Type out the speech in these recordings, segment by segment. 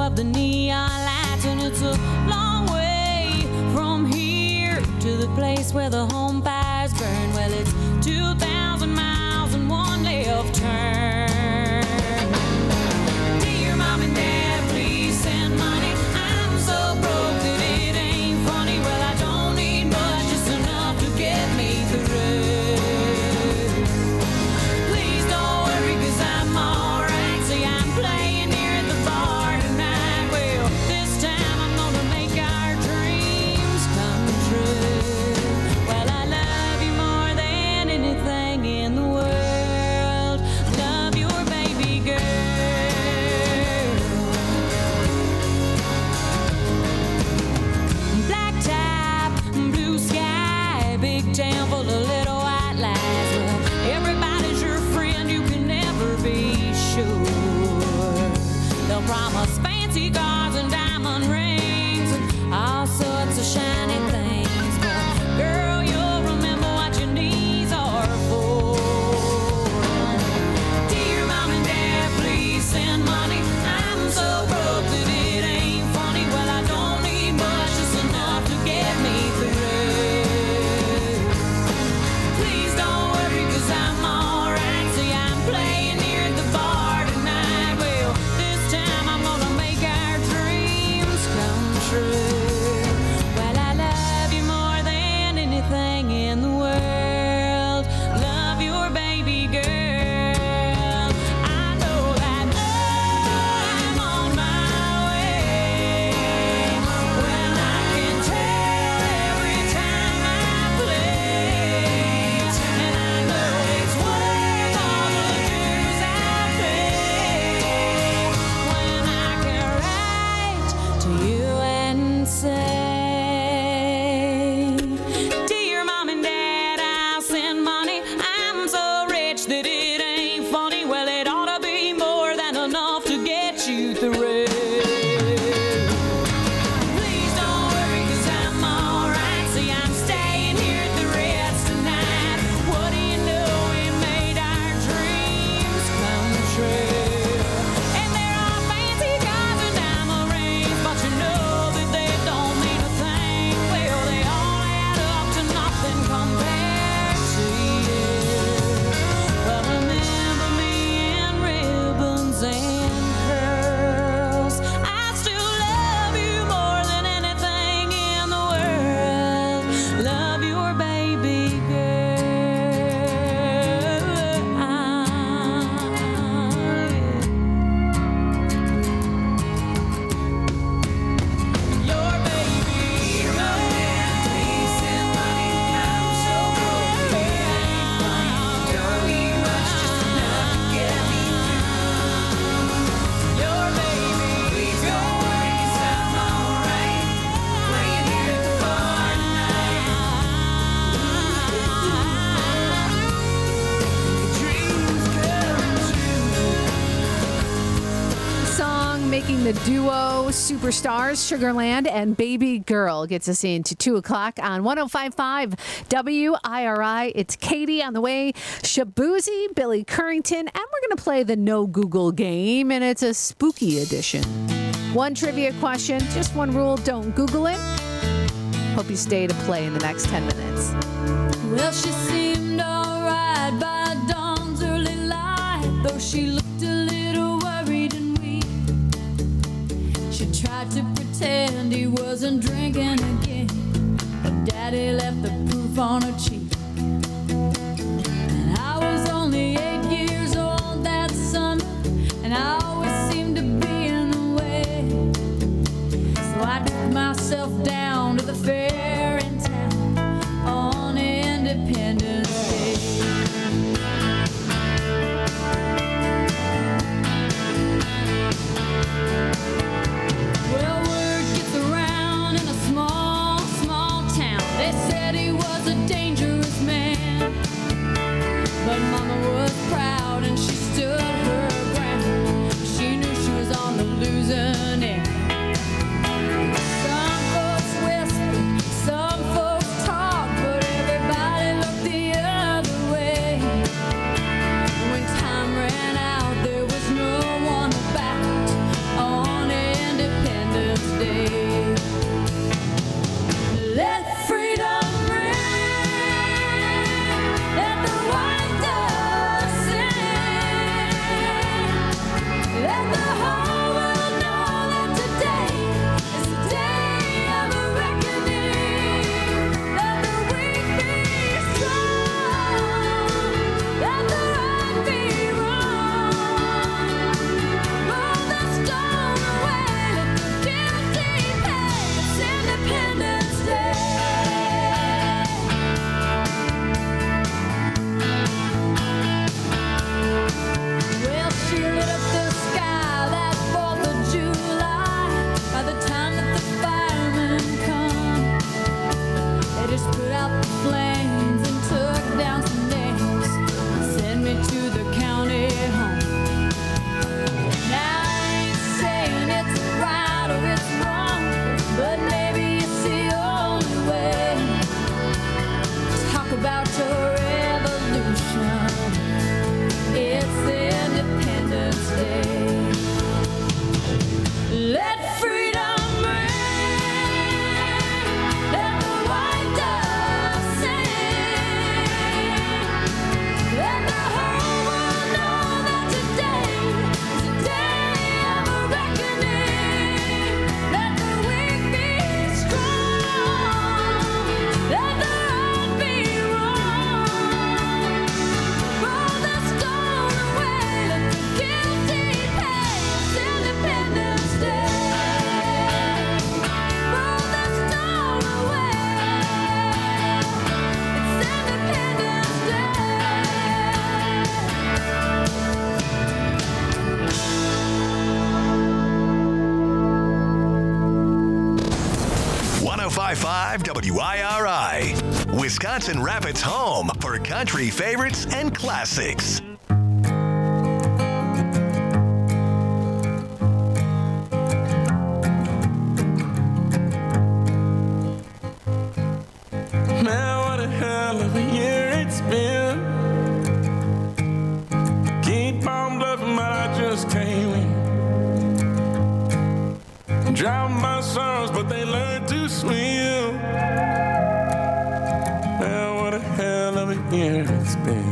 of the neon lights, and it's a long way from here to the place where the home fires burn. Well, it's 2,000 miles and one left turn. Dear Mom and Dad, please send money. I'm so broke that it ain't funny. Well, I don't need much, just enough to get me through. Please don't worry, 'cause I'm alright. See, I'm playing here at the bar tonight. Well, this time I'm gonna make our dreams come true. Well, I love you more than anything in the world. Love your baby girl. Black top, blue sky, big town full of little white lies. Well, everybody's your friend, you can never be sure. They'll promise fancy cars and diamond rings and all sorts of shiny things. But girl, you'll remember what your knees are for. Dear Mom and Dad, please send money. I'm so broke that it ain't funny. Well, I don't need much, just enough to get me through. Please don't worry, 'cause I'm alright. See, I'm playing here at the bar tonight. Well, this time I'm gonna make our dreams come true. Well, I love you more than anything in the world. Love your baby girl. I know that I'm on my way. Well, I can tell every time I play. And I know it's worth all the dues I pay. When I can write to you and say, Dear Mom and Dad, I'll send money. I'm so rich that it ain't funny. Well, it ought to be more than enough to get you through. Please don't worry, 'cause I'm alright. See, I'm staying here at the Ritz tonight. What do you know? We made our dreams come true. And there are fancy cars and diamond rings, but you know that they don't mean a thing. Well, they all add up to nothing compared to you. Well, remember me in ribbons and curls. I still love you more than anything in the world. Love your baby girl. Your baby girl. Please send money. I'm so broke that it ain't funny. Don't need much, just enough to get me through. Your baby girl. Please I'm alright. Playing here at the bar tonight. Dreams come true. Song making the duo superstars Sugarland and Baby Girl gets us into 2 o'clock on 105.5 WIRI. It's Katie on the way, Shabuzi, Billy Currington, and we're going to play the No Google game, and it's a spooky edition. One trivia question, just one rule, don't Google it. Hope you stay to play in the next 10 minutes. Well, she seemed alright by dawn's early light, though she looked a little worried and weak. She tried to pretend he wasn't drinking again, but Daddy left the proof on her cheek. And I was only 8 years old that summer, and I always seemed to be in the way. So I took myself down to the fair in town on Independence Day. Well, word gets around in a small, small town. They said he was a dangerous man, but Mama was proud and she stood her ground. She knew she was on the losing end. Some folks 105.5 WIRI, Wisconsin Rapids' home for country favorites and classics. Man, what a hell of a year it's been. Keep on bluffing, but I just can't win. Drown my sorrows, but they learn to swim. Man, what a hell of a year it's been.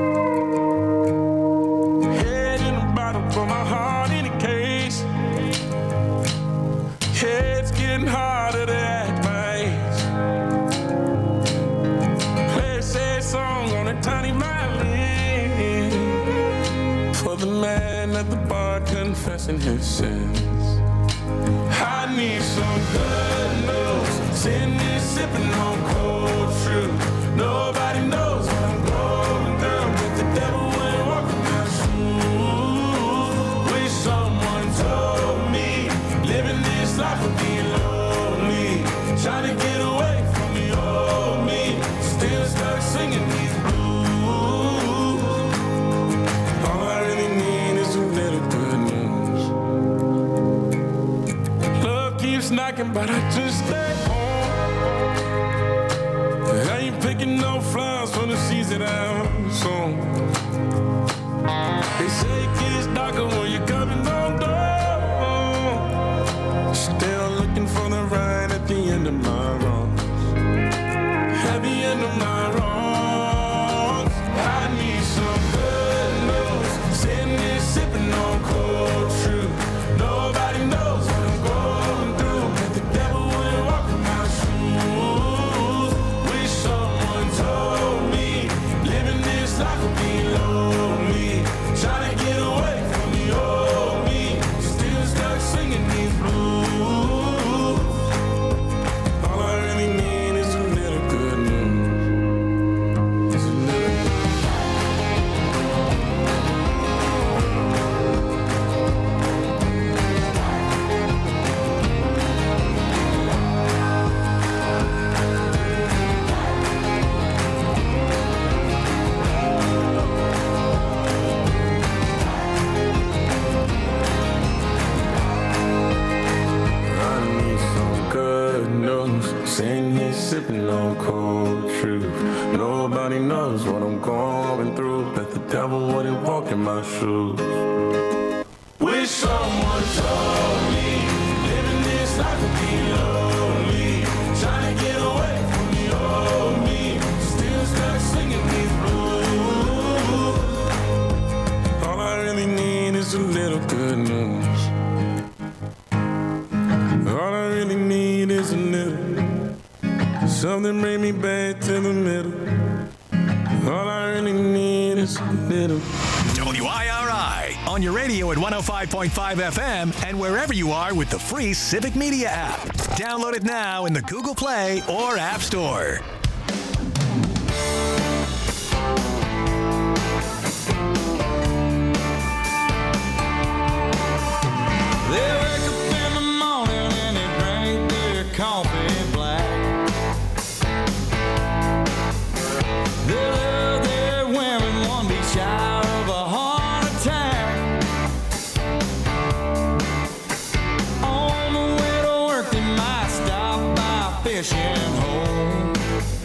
Head in a bottle, for my heart in a case. It's getting harder to act my age. Play a sad song on a tiny violin for the man at the bar confessing his sins. I need some good news. Sitting here sipping on cold truth. Nobody knows what I'm going through, but the devil went walking my shoes. Wish someone told me living this life would be lonely. Trying to get away from the old me. Still stuck singing these blues. All I really need is a little good news. Love keeps knocking, but I just stay home. I ain't picking no flowers from the seeds that I'm sown. They say it gets darker when you're coming on door. Still looking for the right at the end of my wrongs. At the end of my wrongs, I need some good news. Sitting here sipping on cold truth. Nobody knows what I'm going through, but the devil went walking my shoes. Wish someone told me living this life would be lonely. Trying to get away from the old me. Still stuck singing these blues. All I really need is a little good news. Is a little I need some good news. Sitting here sipping on cold truth. Nobody knows what I'm going through, but the devil wouldn't walk in my shoes. Wish someone told me living this life would be lonely. Trying to get away from the old me. Still stuck singing these blues. All I really need is a little good news. All I really need is a little. Something bring me back to the middle. All I really need is a little. WIRI on your radio at 105.5 FM and wherever you are with the free Civic Media app. Download it now in the Google Play or App Store. They wake up in the morning and they drink their coffee black. They love their women, one be shy of a heart attack. On the way to work, they might stop by a fishing hole.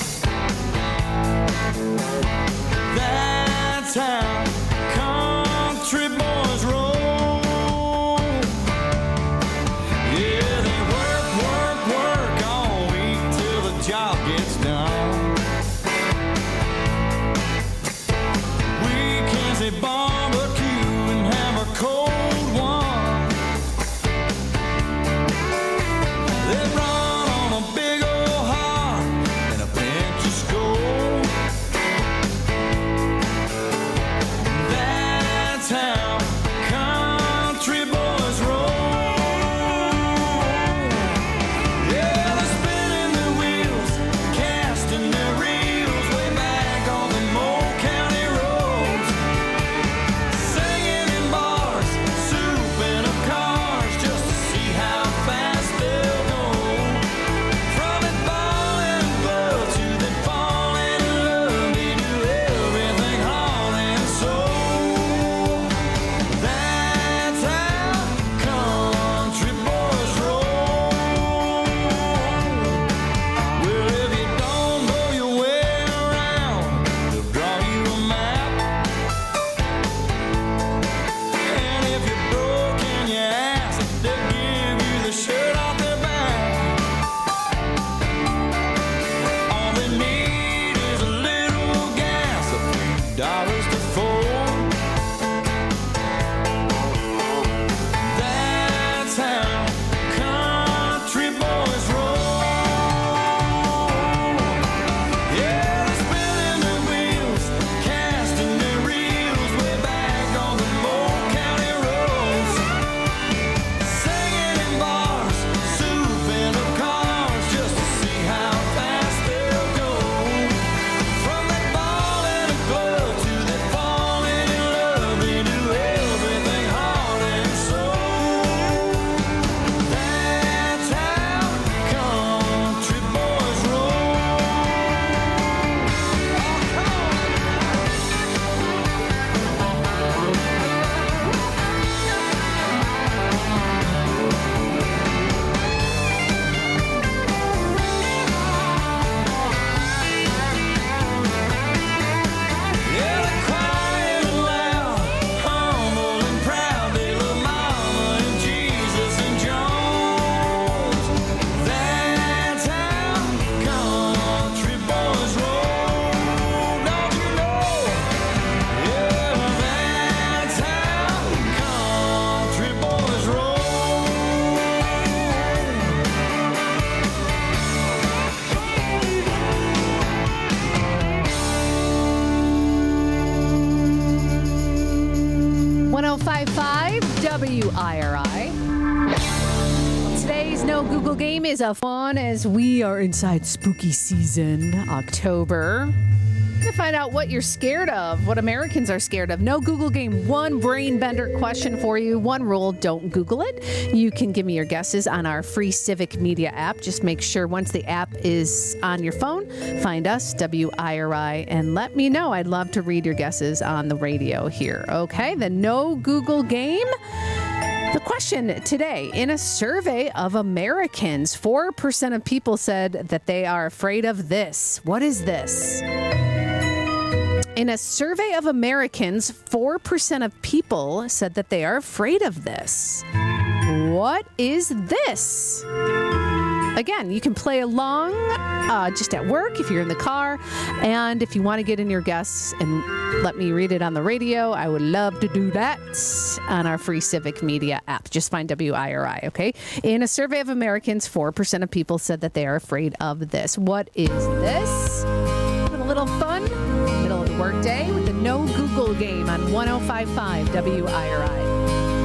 WIRI. Today's No Google game is a fun as we are inside spooky season, October. To find out what you're scared of, what Americans are scared of. No Google game. One brain bender question for you. One rule, don't Google it. You can give me your guesses on our free Civic Media app. Just make sure once the app is on your phone, find us, WIRI, and let me know. I'd love to read your guesses on the radio here. Okay, the No Google game. The question today, in a survey of Americans, 4% of people said that they are afraid of this. What is this? In a survey of Americans, 4% of people said that they are afraid of this. What is this? Again, you can play along just at work if you're in the car. And if you want to get in your guess and let me read it on the radio, I would love to do that on our free Civic Media app. Just find WIRI, okay? In a survey of Americans, 4% of people said that they are afraid of this. What is this? Having a little fun, middle of the workday with the No Google game on 105.5 WIRI.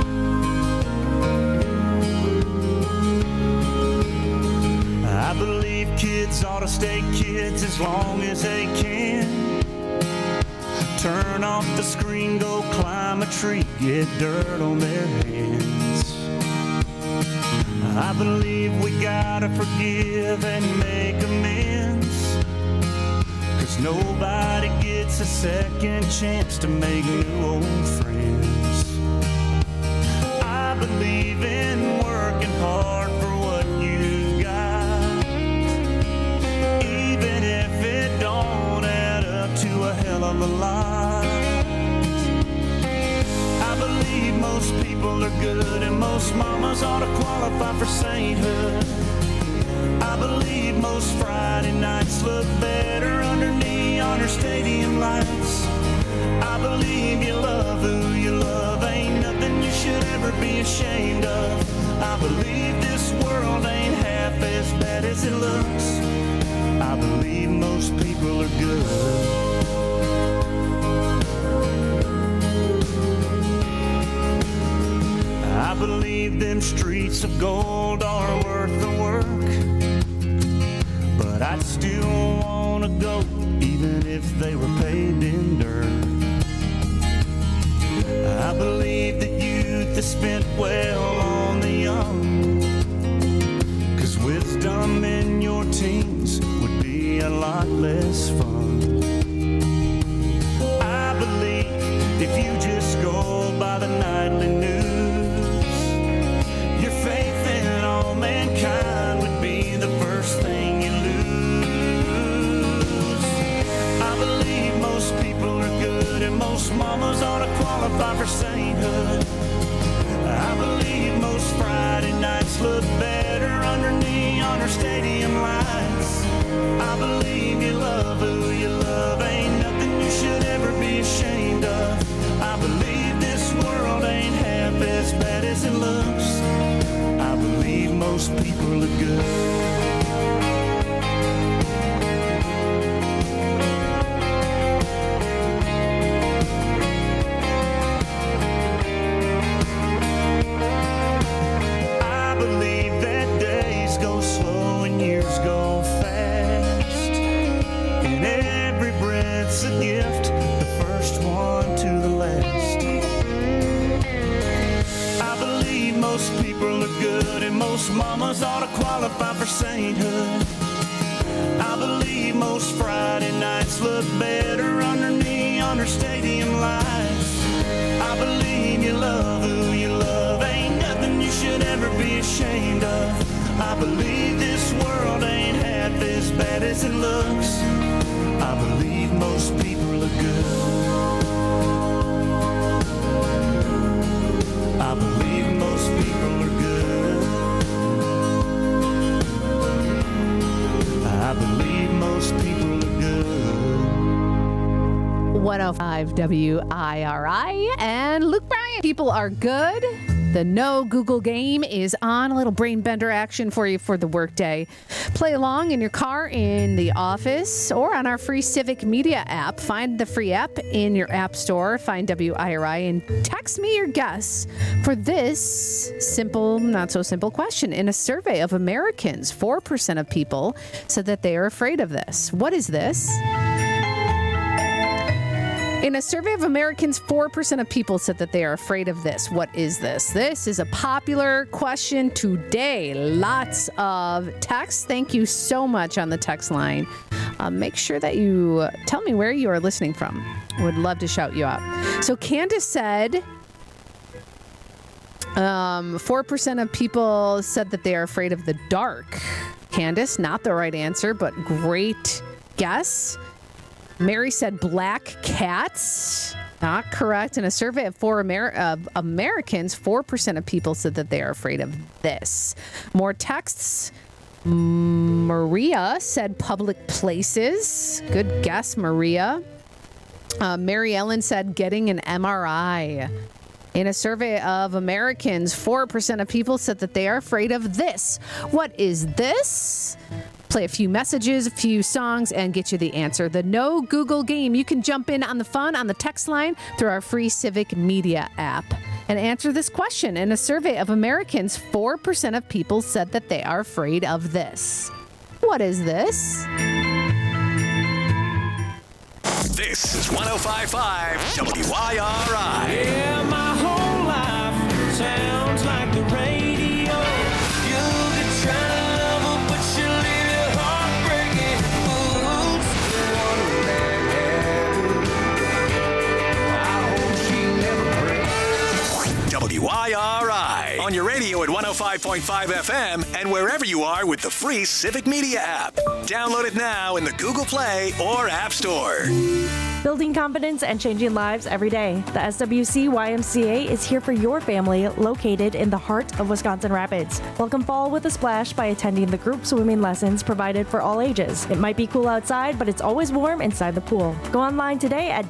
I believe kids ought to stay kids as long as they can. Turn off the screen, go climb a tree, get dirt on their hands. I believe we gotta forgive and make amends, 'cause nobody gets a second chance to make new old friends. I believe in working hard for what you got, even if it don't add up to a hell of a lot. I believe most people are good and most mamas ought to qualify for sainthood. I believe most Friday nights look better under neon or stadium lights. I believe you love who you love, ain't nothing you should ever be ashamed of. I believe this world ain't half as bad as it looks. I believe most people are good. I believe them streets of gold are worth the work, but I'd still want to go even if they were paved in dirt. I believe that youth is spent well on the young, 'cause wisdom in your teens would be a lot less fun. I believe if you just go by the nightly news, your faith in all mankind would be the first thing you lose. I believe most people are good and most mamas ought to qualify for sainthood. I believe most Friday nights look better under neon or stadium lights. I believe you love who you love, ain't nothing you should ever be ashamed of. I believe this world ain't half as bad as it looks. I believe most people are good. A gift, the first one to the last. I believe most people are good and most mamas ought to qualify for sainthood. I believe most Friday nights look better under neon or stadium lights. I believe you love who you love, ain't nothing you should ever be ashamed of. I believe this world ain't half as bad as it looks. I believe most people are good. I believe most people are good. I believe most people are good. 105 WIRI and Luke Bryan. People are good. The No Google game is on. A little brain bender action for you for the workday. Play along in your car, in the office, or on our free Civic Media app. Find the free app in your app store. Find WIRI and text me your guess for this simple, not so simple question. In a survey of Americans, 4% of people said that they are afraid of this. What is this? In a survey of Americans, 4% of people said that they are afraid of this. What is this? This is a popular question today. Lots of texts. Thank you so much on the text line. Make sure that you tell me where you are listening from. Would love to shout you out. So Candace said 4% of people said that they are afraid of the dark. Candace, not the right answer, but great guess. Mary said black cats. Not correct. In a survey of Americans, 4% of people said that they are afraid of this. More texts. Maria said public places. Good guess, Maria. Mary Ellen said getting an MRI. In a survey of Americans, 4% of people said that they are afraid of this. What is this? Play a few messages, a few songs, and get you the answer. The No Google game. You can jump in on the fun on the text line through our free Civic Media app and answer this question. In a survey of Americans, 4% of people said that they are afraid of this. What is this? This is 105.5 WIRI. Yeah, my whole life sounds like the radio. You're the trying lover, but you leave your heart breaking. Oops, the one that happened. I hope she never breaks. WIRI. On your radio at 105.5 FM and wherever you are with the free Civic Media app. Download it now in the Google Play or App Store. Building confidence and changing lives every day. The SWC YMCA is here for your family, located in the heart of Wisconsin Rapids. Welcome fall with a splash by attending the group swimming lessons provided for all ages. It might be cool outside, but it's always warm inside the pool. Go online today at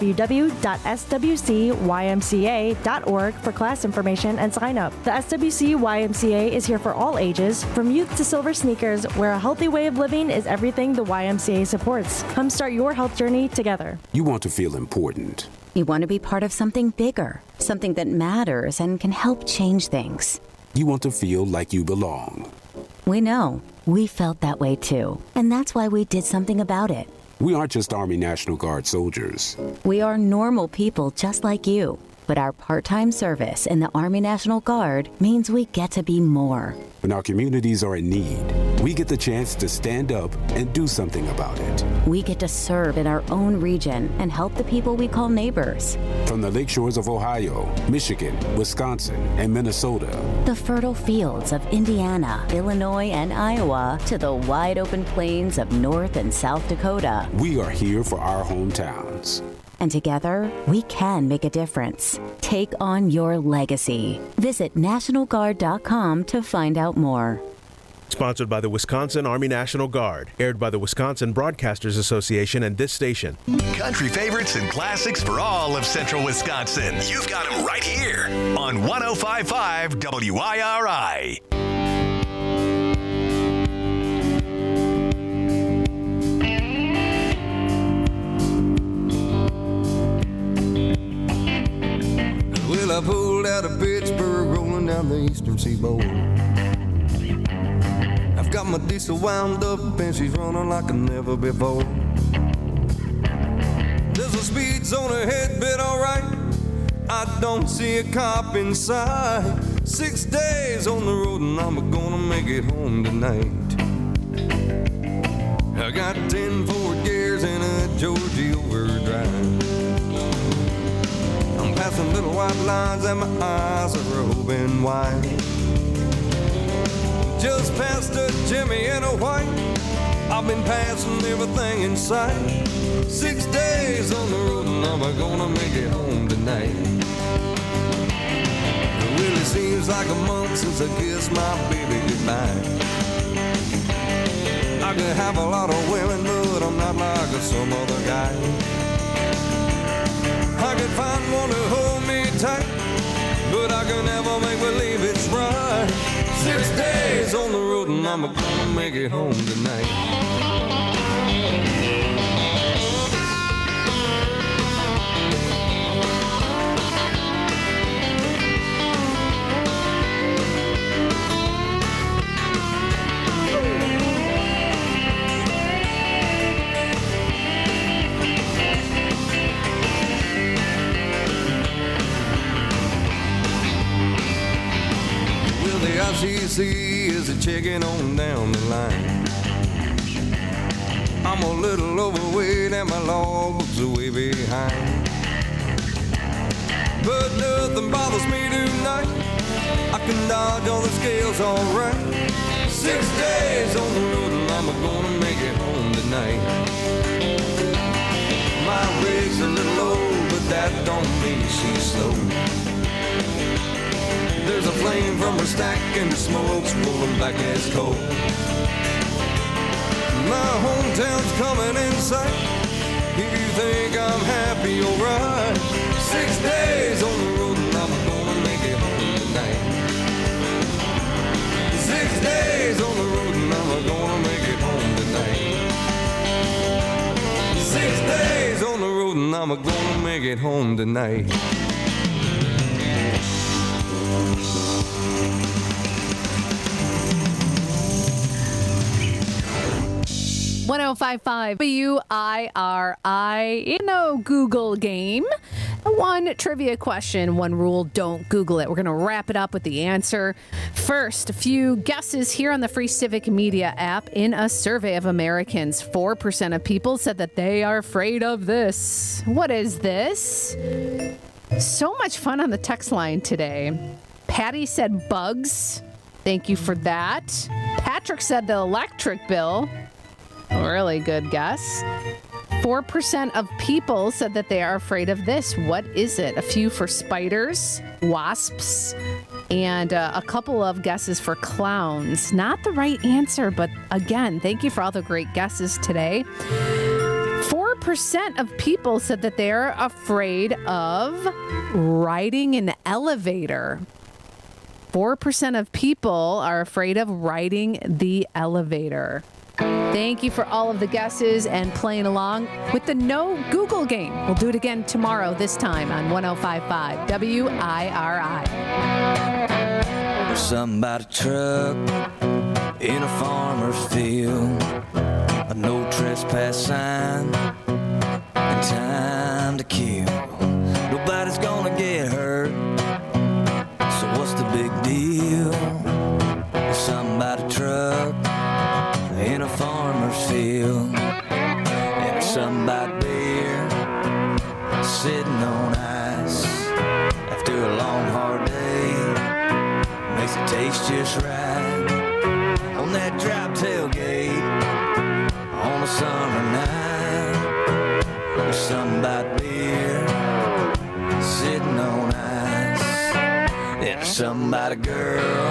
www.swcymca.org for class information and sign up. The SWC YMCA is here for all ages, from youth to silver sneakers, where a healthy way of living is everything the YMCA supports. Come start your health journey together. You want to feel important. You want to be part of something bigger, something that matters and can help change things. You want to feel like you belong. We know. We felt that way too. And that's why we did something about it. We aren't just Army National Guard soldiers. We are normal people just like you. But our part-time service in the Army National Guard means we get to be more. When our communities are in need, we get the chance to stand up and do something about it. We get to serve in our own region and help the people we call neighbors. From the lakeshores of Ohio, Michigan, Wisconsin, and Minnesota. The fertile fields of Indiana, Illinois, and Iowa to the wide open plains of North and South Dakota. We are here for our hometowns. And together, we can make a difference. Take on your legacy. Visit NationalGuard.com to find out more. Sponsored by the Wisconsin Army National Guard. Aired by the Wisconsin Broadcasters Association and this station. Country favorites and classics for all of Central Wisconsin. You've got them right here on 105.5 WIRI. Well, I pulled out of Pittsburgh, rolling down the eastern seaboard. I've got my diesel wound up and she's running like never before. There's a speed zone ahead, but alright, I don't see a cop in sight. 6 days on the road and I'm gonna make it home tonight. I got 10 forward gears and a Georgia overdrive. I'm passing little white lines and my eyes are open wide. Just past a Jimmy and a white, I've been passing everything in sight. 6 days on the road and I'm gonna make it home tonight. It really seems like a month since I kissed my baby goodbye. I could have a lot of women, but I'm not like some other guy. I could find one to hold me tight, but but I can never make believe it's right. 6 days on the road and I'm gonna make it home tonight. The ICC is a checking on down the line. I'm a little overweight and my log's are way behind. But nothing bothers me tonight. I can dodge all the scales alright. 6 days on the road and I'm gonna make it home tonight. My rig's a little low, but that don't mean she's slow. There's a flame from her stack and the smoke's pulling back as cold. My hometown's coming in sight. If you think I'm happy, you're right. 6 days on the road and I'm gonna make it home tonight. 6 days on the road and I'm gonna make it home tonight. 6 days on the road and I'm gonna make it home tonight. 1055 WIRI in a Google game. One trivia question, one rule, don't Google it. We're going to wrap it up with the answer. First, a few guesses here on the free Civic Media app. In a survey of Americans, 4% of people said that they are afraid of this. What is this? So much fun on the text line today. Patty said bugs. Thank you for that. Patrick said the electric bill. Really good guess. 4% of people said that they are afraid of this. What is it? A few for spiders, wasps, and a couple of guesses for clowns. Not the right answer, but again, thank you for all the great guesses today. 4% of people said that they are afraid of riding an elevator. 4% of people are afraid of riding the elevator. Thank you for all of the guesses and playing along with the No Google game. We'll do it again tomorrow, this time on 1055 WIRI. There's something about a truck in a farmer's field, a no trespass sign, and time to kill. Nobody's gonna get hurt, so what's the big deal? There's something about a truck in a farmer's field, and something about beer sitting on ice after a long hard day makes it taste just right on that drop tailgate on a summer night. There's something about beer sitting on ice, and there's something about a girl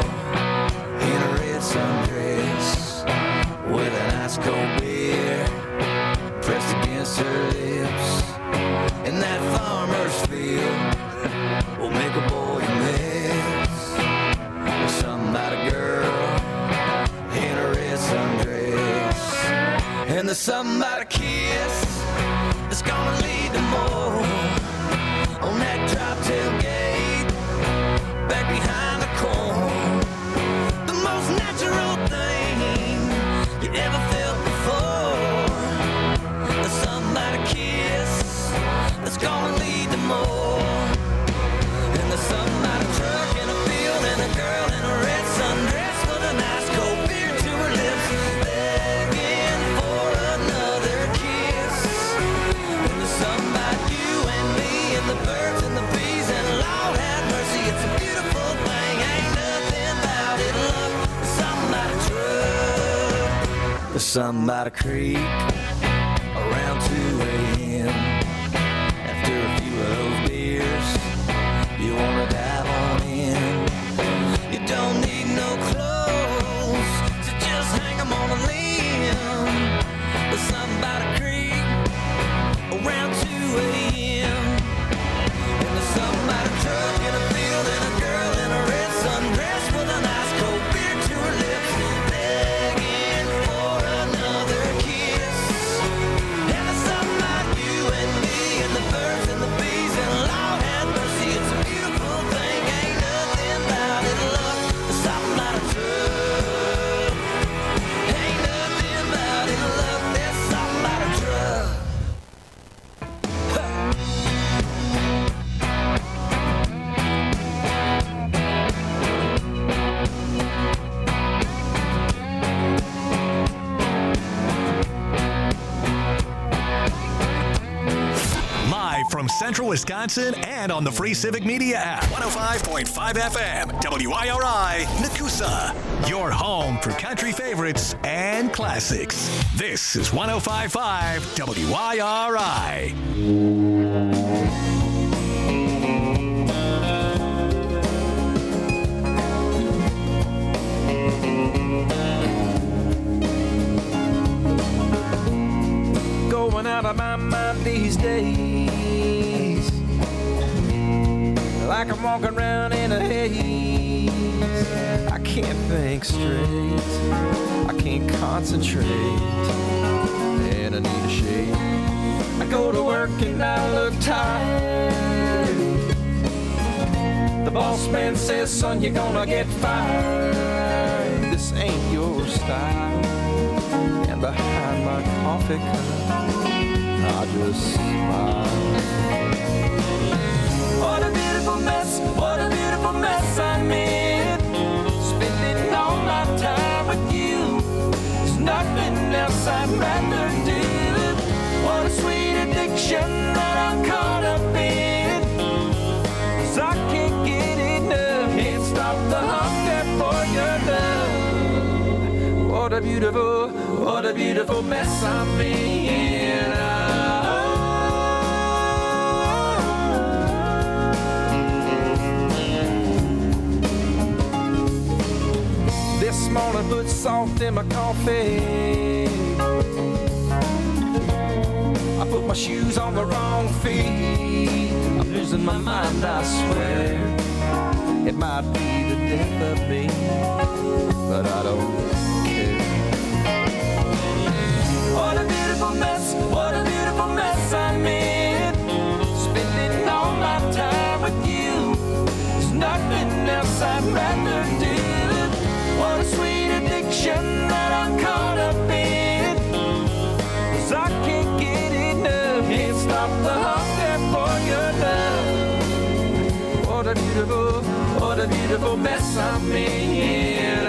in a red sundress with an ice cold beer pressed against her lips. And that farmer's field will make a boy a mess. There's something about a girl in a red sundress, and there's something about a kiss that's gonna lead to more on that drop tailgate back behind the corn. The most natural thing you ever felt before. There's something about a kiss that's gonna lead to more. And there's something about a truck in a field and a girl in a red sundress with a nice cold beer to her lips, begging for another kiss. And there's something about you and me and the birds and the bees, and Lord have mercy, it's a beautiful thing. Ain't nothing about it, love. There's something about a truck. There's something about a creek around 2 a.m. After a few of those beers, you wanna dive on in. You don't need no clothes to just hang 'em on a limb. There's something about a creek around 2 a.m. And there's something about a truck in a field and a girl from Central Wisconsin and on the free Civic Media app. 105.5 FM, WIRI, Nakusa. Your home for country favorites and classics. This is 105.5 WIRI. Going out of my mind these days, like I'm walking around in a haze. I can't think straight, I can't concentrate, and I need a shade. I go to work and I look tired. The boss man says, son, you're gonna get fired. This ain't your style. And behind my coffee cup, I just smile. What a beautiful mess, what a beautiful mess I made. Spending all my time with you, there's nothing else I'd rather do. What a sweet addiction that I'm caught up in, 'cause I can't get enough, can't stop the hunger for your love. What a beautiful mess I'm in. This morning put salt in my coffee. I put my shoes on the wrong feet. I'm losing my mind, I swear. It might be the death of me, but I don't care. What a beautiful mess, what a beautiful mess I'm in. Spending all my time with you, there's nothing else I'd rather do. What a sweet addiction that I'm caught up in, 'cause I can't get enough, can't stop the hunger for your love. What a beautiful mess I'm in.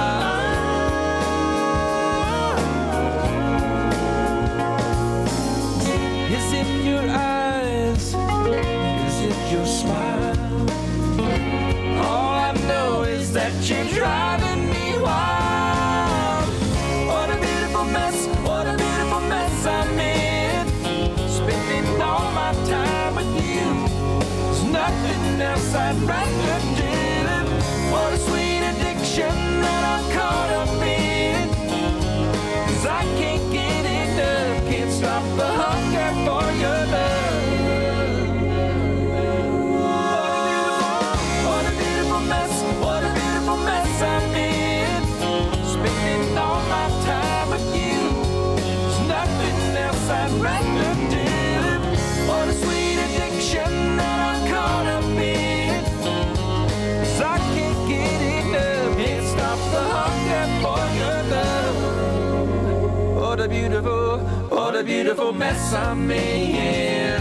Is it your eyes? Is it your smile? All I know is that you're driving me wild. What a beautiful mess, what a beautiful mess I'm in. Spending all my time with you, there's nothing else I'd rather do. What a sweet addiction that I'm caught up in, 'cause I can't get enough, can't stop the hunger for your love. What a beautiful mess, what a beautiful mess I'm in. Spending all my time with you, there's nothing else I'd rather do. What a sweet addiction that I'm caught up in, 'cause I can't get enough, can't stop the hunger for your love. What a beautiful mess I'm in.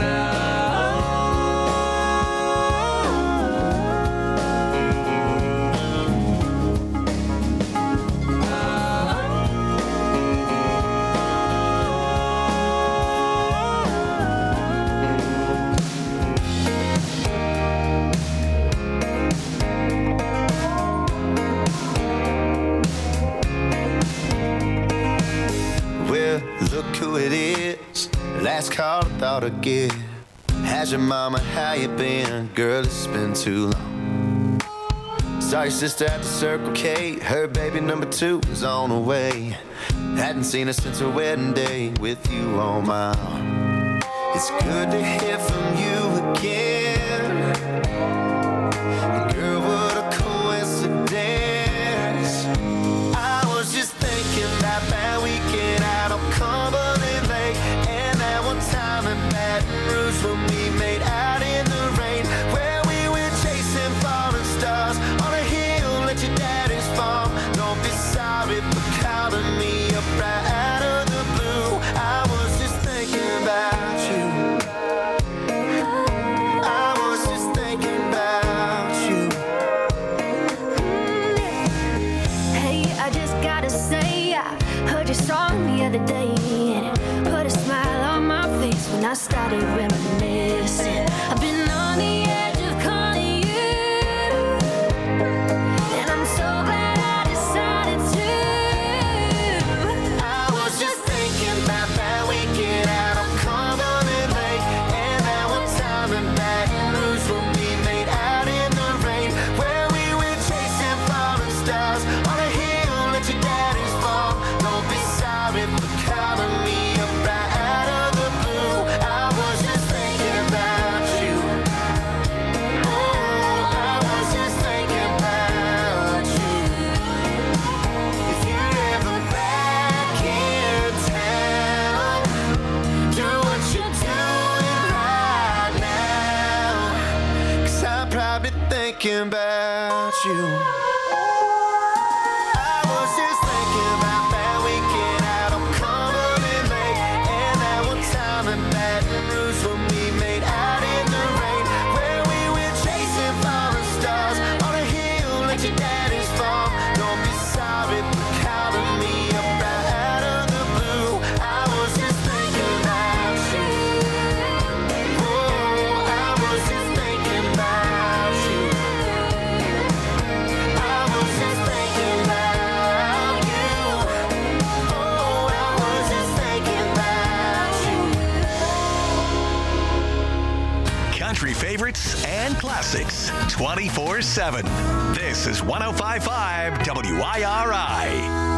Well, look who it is. Last call I thought I'd give. How's your mama? How you been? Girl, it's been too long. Saw your sister at the Circle K. Her baby number 2 is on the way. Hadn't seen her since her wedding day with you on my arm. It's good to hear from you again. And girl, what a coincidence. I was just thinking that bad weekend out on Cumberland Lake, and that one time in Baton Rouge when we made out in the rain, where we were chasing falling stars on a hill at your daddy's farm. Don't be sorry for calling me up right out of the blue. I was just thinking about you. I was just thinking about you. Hey, I just gotta say, I heard your song the other day, and it put a smile on my face when I started reminiscing. listen. I've been on the edge of calling you, and I'm so glad I decided to. I was just thinking about that weekend out on Cumberland Lake, and that one time in Baton Rouge when we made out in the rain, where we were chasing falling stars on a hill at your daddy's farm. Don't be sorry for calling me up right out of the blue. I was just thinking about you. Oh, I was just thinking about you. If you're ever back in town, do what you're doing right now, 'cause I'm probably thinking about you. I was just thinking about that weekend out on Cumberland Lake, and that one time in Baton Rouge when we made out in the rain, where we were chasing falling stars on a hill at your daddy's farm. Don't be sorry for calling me up right out of the blue. I was just thinking about you. Oh, I was just thinking about you. I was just thinking about you. Oh, I was just thinking about you. Country favorites and classics 24/7. This is 105.5 WIRI.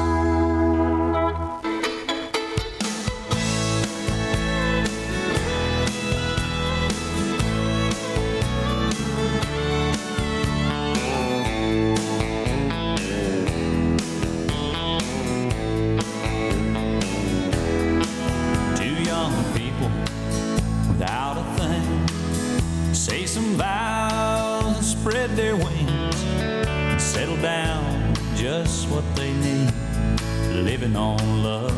Two young people without a thing say some vows and spread their wings and settle down just what they need, living on love.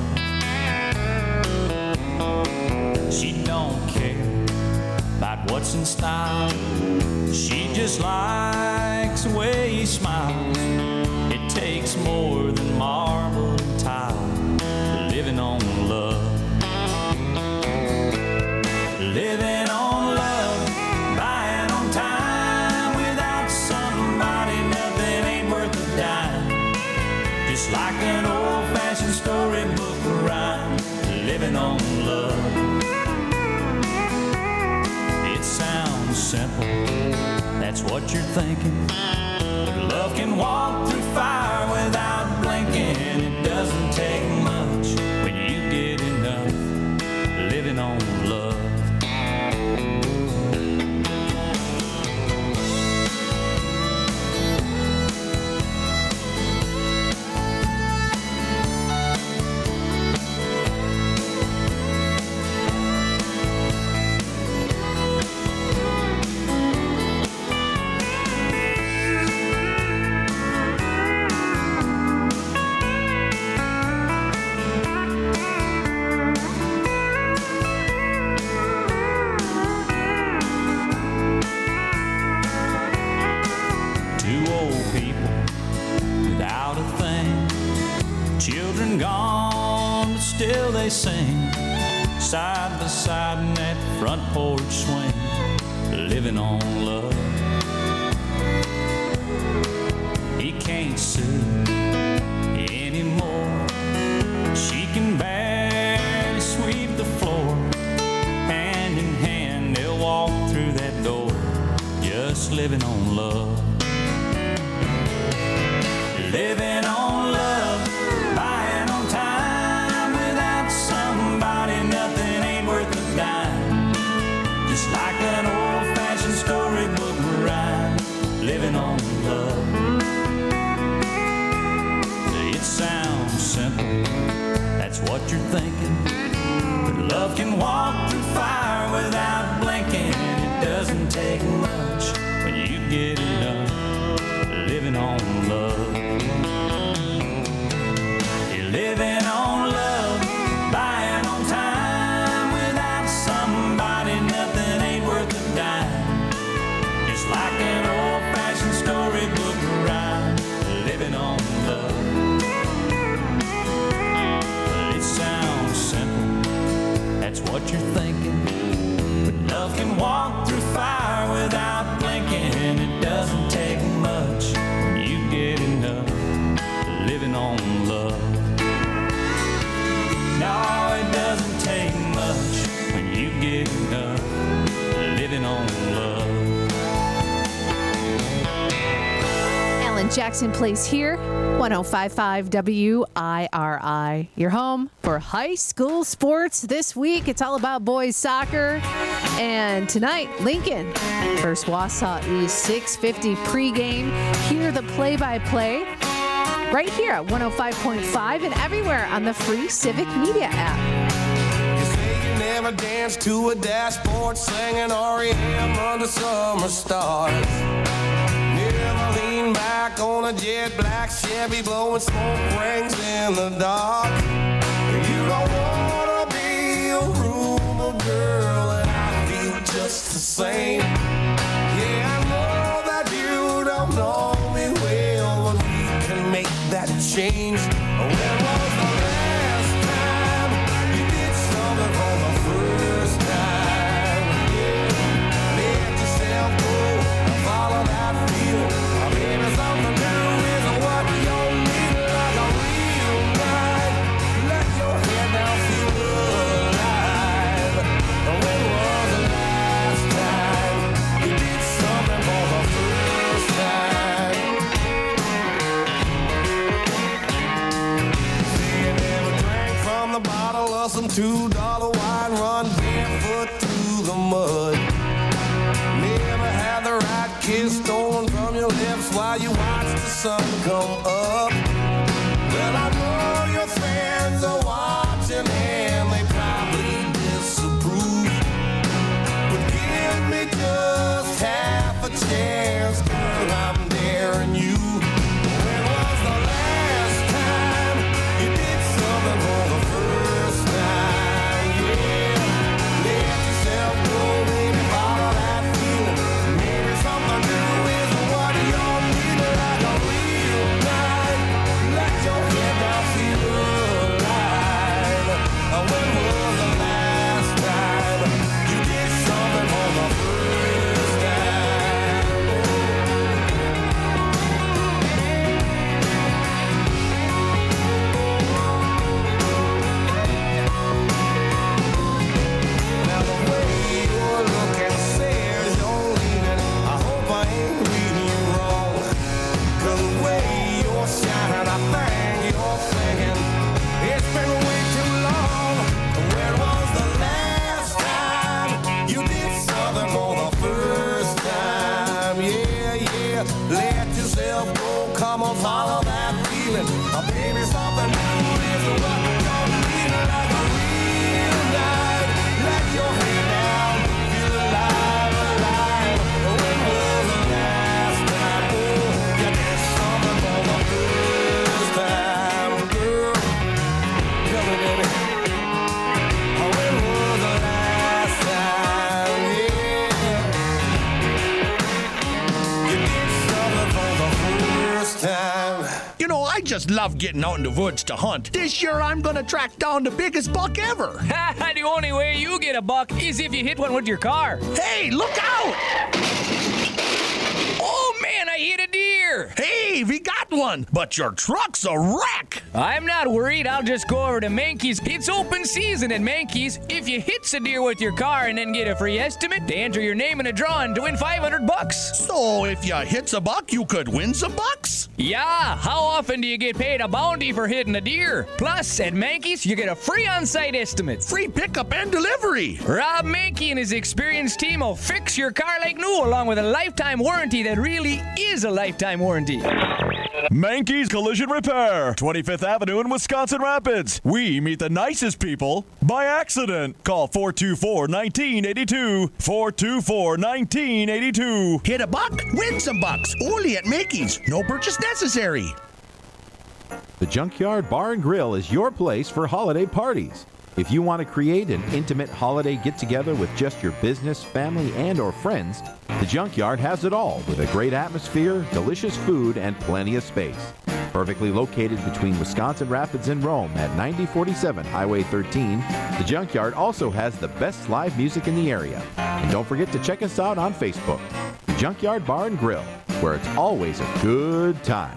She don't care about what's in style, she just likes the way he smiles. It takes more than marble and tile, living on love. Living on love, buying on time. Without somebody, nothing ain't worth a dime. Just like an old-fashioned storybook rhyme, living on love. It sounds simple, that's what you're thinking. But love can walk through fire without blinking. It doesn't take much when you get enough, living on love. Two old people without a thing, children gone, but still they sing, side by side in that front porch swing, living on love. He can't sue anymore, she can barely sweep the floor. Hand in hand they'll walk through that door, just living on love. Living on love, buying on time. Without somebody, nothing ain't worth a dime. Just like an old-fashioned storybook rhyme, living on love. It sounds simple, that's what you're thinking. But love can walk through fire without blinking. It doesn't take much when you get enough, living on love. You're living on love, buying on time. Without somebody, nothing ain't worth a dime. Just like an old-fashioned storybook rhyme, living on love. But it sounds simple, that's what you're thinking. But love can walk that's in place here. 105.5 WIRI. Your home for high school sports this week. It's all about boys soccer. And tonight, Lincoln versus Wausau East, 6:50 pregame. Hear the play-by-play right here at 105.5 and everywhere on the free Civic Media app. Never danced to a dashboard singing REM under summer stars. Never lean back on a jet black Chevy blowing smoke rings in the dark. You don't wanna be a rumor girl and I feel just the same. Yeah, I know that you don't know me well, but we can make that change. When was the last time you did something for the first time? Yeah, let yourself go and follow that feeling. Maybe something new is what you need, like a real night. Let your head down, feel alive. When was the last time you did something for the first time? See, you never drank from the bottle of some $2 wine, run barefoot through the mud. Never had the right kiss stolen from your lips while you watch the sun come up. Well, I know your friends are watching and they probably disapprove. But give me just half a chance, girl, I'm daring you. When was the last time you did something for the first time? Yeah, let yourself go, baby, follow that feeling. Maybe something new is what you need, like a real night. Let your head down, feel alive. When was the last time you did something for the first time? Now the way you're looking says you're leaving. I hope I ain't reading you wrong. 'Cause the way you're shining, I think you're thinking it's been way too long. When was the last time you did something for the first time? Yeah, yeah, let yourself go. Come on, follow that feeling. Baby, something new is what you're needing, like a real night. Let your head down, feel alive, alive. When was the last time you did something for the first time, girl? Tell me, baby. When was the last time, yeah, you did something for the first time? You know, I just love getting out in the woods to hunt. This year I'm gonna track down the biggest buck ever. The only way you get a buck is if you hit one with your car. Hey, look out! Oh man, I hit a deer! Hey, we got one, but your truck's a wreck! I'm not worried, I'll just go over to Mankey's. It's open season at Mankey's. If you hit a deer with your car and then get a free estimate, they enter your name in a drawing to win $500. So if you hit a buck, you could win some bucks? Yeah, how often do you get paid a bounty for hitting a deer? Plus, at Mankey's, you get a free on-site estimate. Free pickup and delivery. Rob Mankey and his experienced team will fix your car like new, along with a lifetime warranty that really is a lifetime warranty. Mankey's Collision Repair, 25th Avenue in Wisconsin Rapids. We meet the nicest people by accident. Call 424-1982. 424-1982. Hit a buck, win some bucks. Only at Mankey's. No purchase necessary. The Junkyard Bar and Grill is your place for holiday parties. If you want to create an intimate holiday get-together with just your business, family, and/or friends, the Junkyard has it all with a great atmosphere, delicious food, and plenty of space. Perfectly located between Wisconsin Rapids and Rome at 9047 Highway 13, the Junkyard also has the best live music in the area. And don't forget to check us out on Facebook, the Junkyard Bar and Grill, where it's always a good time.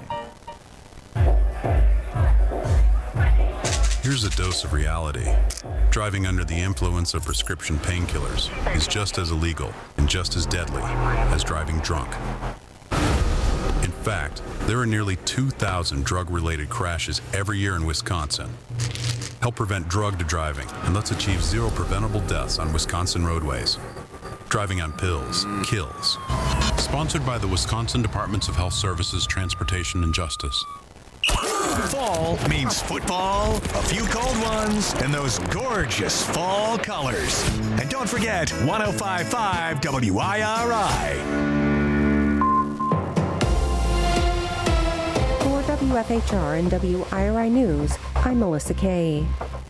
Here's a dose of reality. Driving under the influence of prescription painkillers is just as illegal and just as deadly as driving drunk. In fact, there are nearly 2,000 drug-related crashes every year in Wisconsin. Help prevent drug driving, and let's achieve 0 preventable deaths on Wisconsin roadways. Driving on pills kills. Sponsored by the Wisconsin Departments of Health Services, Transportation, and Justice. Fall means football, a few cold ones, and those gorgeous fall colors. And don't forget 105.5 WIRI. For WFHR and WIRI News, I'm Melissa Kay.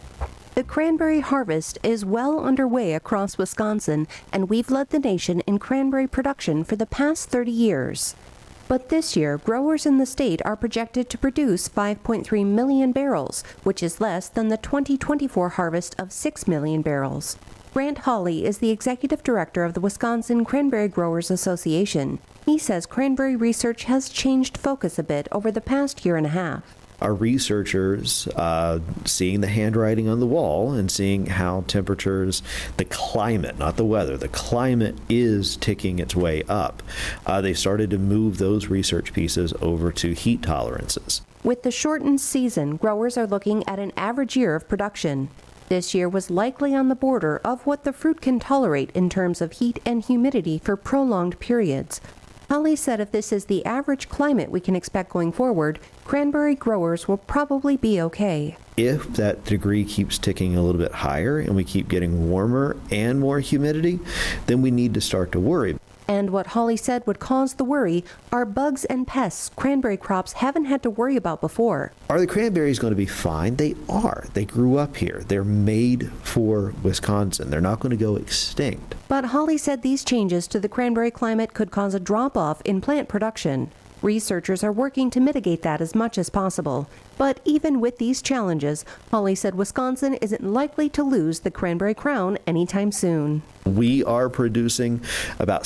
The cranberry harvest is well underway across Wisconsin, and we've led the nation in cranberry production for the past 30 years. But this year, growers in the state are projected to produce 5.3 million barrels, which is less than the 2024 harvest of 6 million barrels. Grant Hawley is the executive director of the Wisconsin Cranberry Growers Association. He says cranberry research has changed focus a bit over the past year and a half. Our researchers, seeing the handwriting on the wall and seeing how temperatures, the climate, not the weather, the climate is ticking its way up, they started to move those research pieces over to heat tolerances. With the shortened season, growers are looking at an average year of production. This year was likely on the border of what the fruit can tolerate in terms of heat and humidity for prolonged periods. Holly said if this is the average climate we can expect going forward, cranberry growers will probably be okay. If that degree keeps ticking a little bit higher and we keep getting warmer and more humidity, then we need to start to worry. And what Holly said would cause the worry are bugs and pests cranberry crops haven't had to worry about before. Are the cranberries going to be fine? They are. They grew up here. They're made for Wisconsin. They're not going to go extinct. But Holly said these changes to the cranberry climate could cause a drop-off in plant production. Researchers are working to mitigate that as much as possible. But even with these challenges, Holly said Wisconsin isn't likely to lose the cranberry crown anytime soon. We are producing about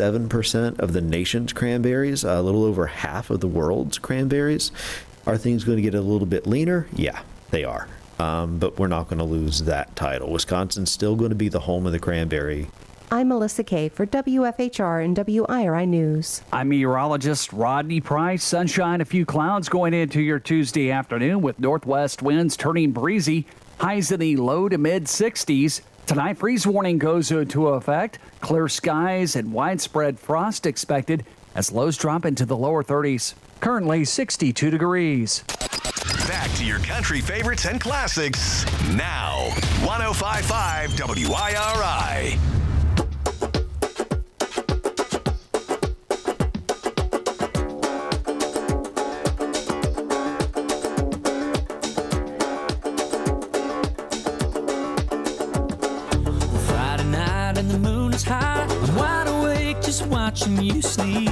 67% of the nation's cranberries, a little over half of the world's cranberries. Are things going to get a little bit leaner? Yeah, they are. But we're not going to lose that title. Wisconsin's still going to be the home of the cranberry. I'm Melissa Kay for WFHR and WIRI News. I'm meteorologist Rodney Price. Sunshine, a few clouds going into your Tuesday afternoon with northwest winds turning breezy. Highs in the low to mid 60s. Tonight, freeze warning goes into effect. Clear skies and widespread frost expected as lows drop into the lower 30s. Currently 62 degrees. Back to your country favorites and classics now. 105.5 WIRI. High. I'm wide awake just watching you sleep.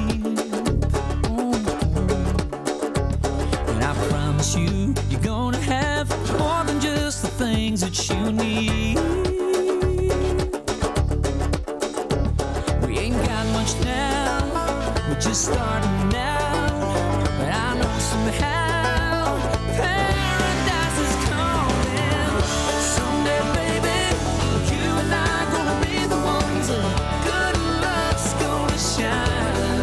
And I promise you, you're gonna have more than just the things that you need. We ain't got much now, we're just starting now. But I know somehow paradise is coming. Someday, baby, you and I gonna be the ones that good luck's gonna shine.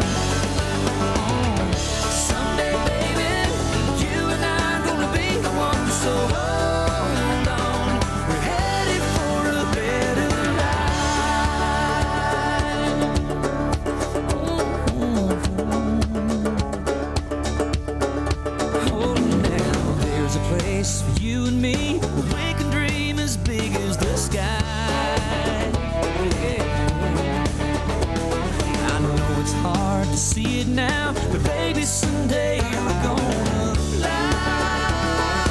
Someday, baby, you and I gonna be the ones, so hold on, we're headed for a better life. Hold now, there's a place for you and me where we can dream as big as the sky. It's hard to see it now, but baby, someday we're gonna fly.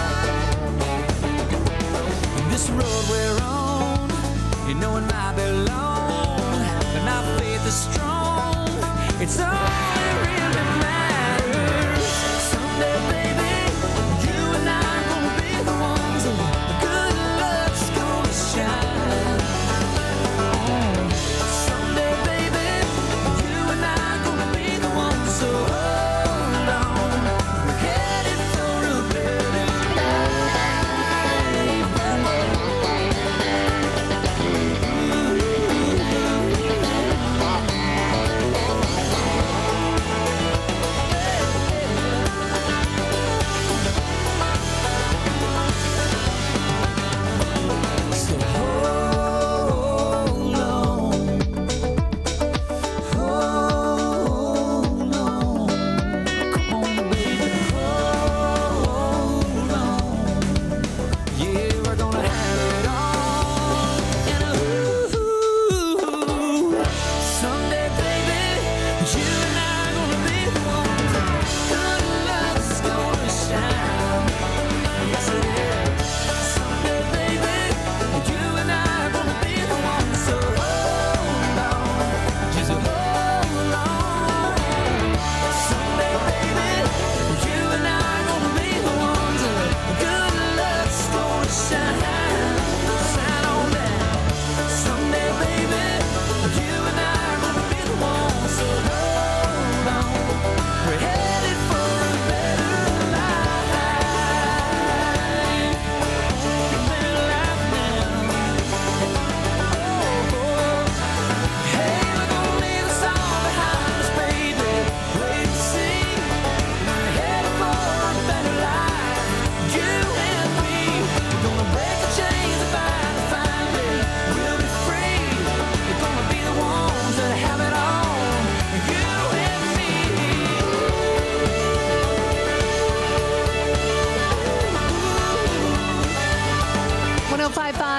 This road we're on, you know it might be long, but my faith is strong. It's all that really matters. Someday, baby, you and I are gonna be the ones that the good luck's gonna shine. Someday, baby, you and I gonna be the ones, so hold on,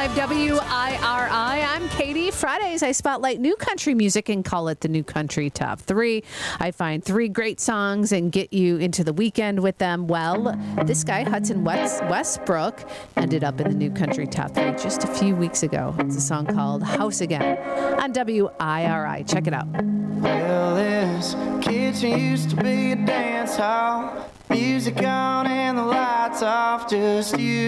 105 WIRI. I'm Katie. Fridays, I spotlight new country music and call it the New Country Top 3. I find 3 great songs and get you into the weekend with them. Well, this guy, Hudson Westbrook, ended up in the New Country Top 3 just a few weeks ago. It's a song called House Again on WIRI. Check it out. Well, this kitchen used to be a dance hall. Music on and the lights off, just you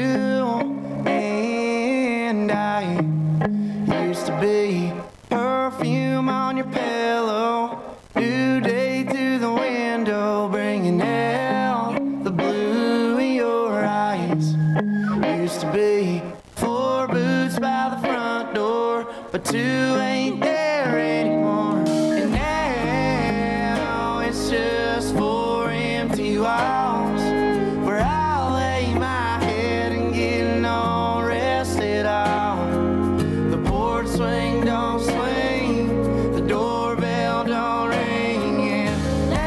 and I. Used to be perfume on your pillow, new day through the window, bringing out the blue in your eyes. Used to be 4 boots by the front door, but 2 ain't there anymore. And now it's just 4 empty walls where I lay my head and get no rest at all. The porch swing don't swing, the doorbell don't ring, and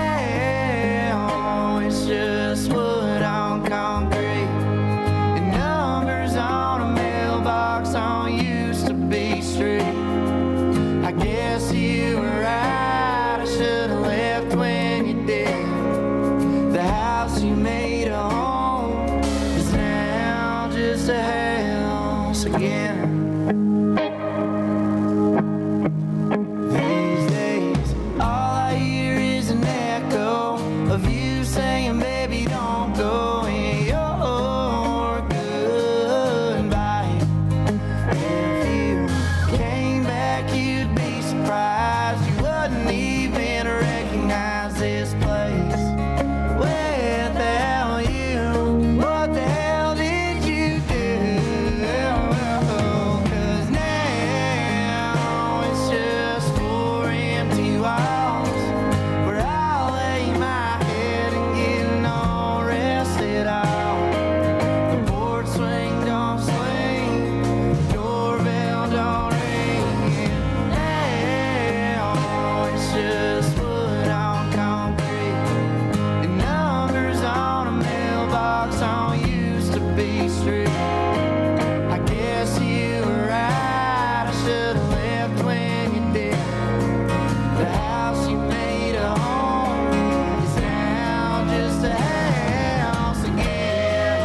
now it's just wood on concrete and numbers on a mailbox on used to be straight. I guess you were right, I should have left when you did. The house you made a home is now just a house again. These days, all I hear is an echo of you saying, baby, don't go in your goodbye. If you came back, you'd be surprised you wouldn't even recognize this place without you. What the hell did you do? 'Cause now it's just 4 empty walls where I lay my head and get no rest at all. The porch swing don't swing, doorbell don't ring, and now it's just wood on concrete and numbers on a mailbox on used to be straight. I guess you were right, I should have left when you did. The house you made a home is now just a house again.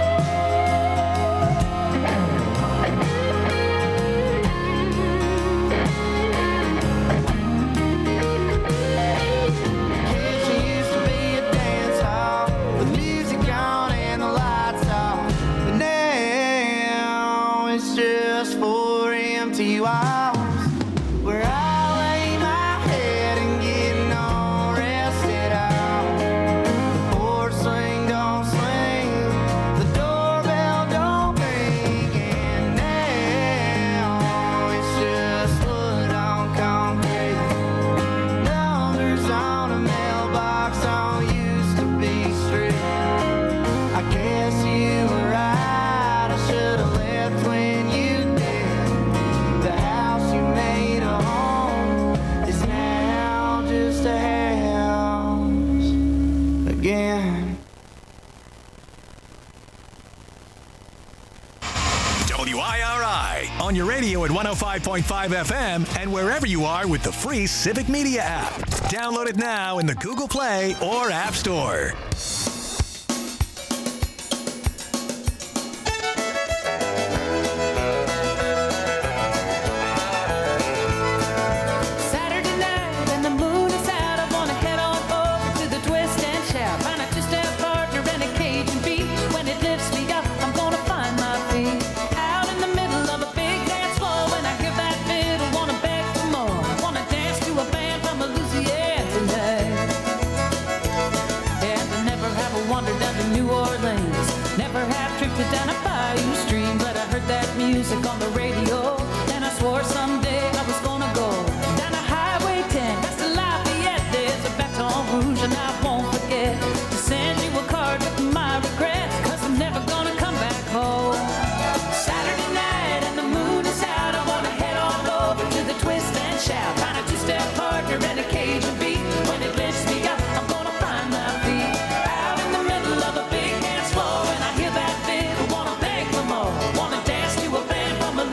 Kitchen used to be a dance hall with music on and the lights off, but now it's just 4 empty walls where I lay my head and get no rest at all. The porch swing don't swing, the doorbell don't ring, and now it's just wood on concrete. Numbers on a mailbox on used to be straight. I guess you were right, I should have left when you did. The house you made a home is now just a house again. WIRI on your radio at 105.5 FM and wherever you are with the free Civic Media app. Download it now in the Google Play or App Store. Saturday night and the moon is out. I wanna head on over to the twist and shout. Find a two-step partner and a Cajun beat. When it lifts me up, I'm gonna find my feet. Out in the middle of a big dance floor. When I hear that fiddle, wanna beg for more. Wanna dance to a band from Louisiana tonight. And I never have wandered down to New Orleans. Never have drifted down a bayou stream. But I heard that music on the radio, and I swore someday I was gonna go down a Highway 10, past the Lafayette. There's a Baton Rouge, and I won't forget to send you a card with my regrets, 'cause I'm never gonna come back home. Saturday night and the moon is out. I wanna head on over to the twist and shout. Find a two-step partner and a Cajun beat. When it lifts me up, I'm gonna find my feet. Out in the middle of a big dance floor, and I hear that fiddle, wanna beg for more. Wanna dance to a band from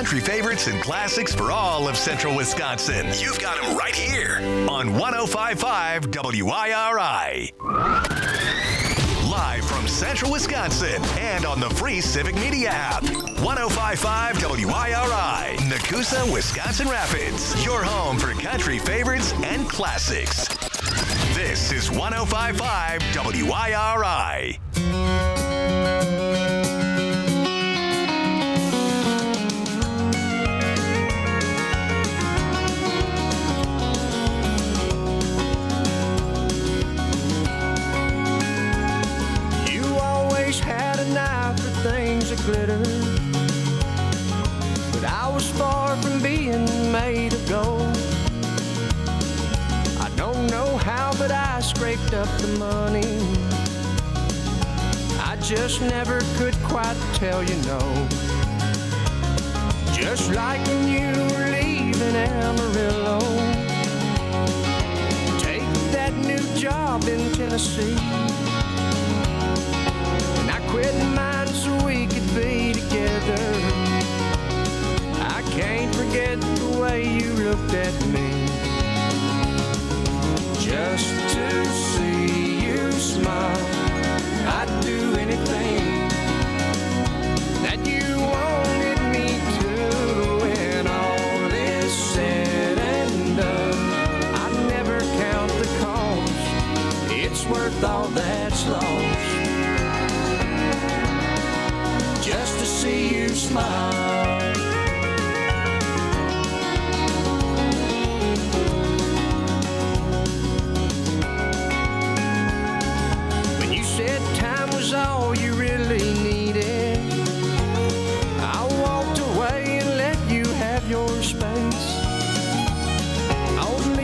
country favorites and classics for all of central Wisconsin. You've got them right here on 105.5 WIRI. Live from central Wisconsin and on the free Civic Media app. 105.5 WIRI, Nakusa, Wisconsin Rapids. Your home for country favorites and classics. This is 105.5 WIRI. Had an eye for things that glitter, but I was far from being made of gold. I don't know how, but I scraped up the money. I just never could quite tell you no. Just like when you were leaving Amarillo, take that new job in Tennessee. Quit mine so we could be together. I can't forget the way you looked at me. Just to see you smile, I'd do anything that you wanted me to. When all is said and done, I'd never count the cost. It's worth all that's lost. Just to see you smile. When you said time was all you really needed, I walked away and let you have your space.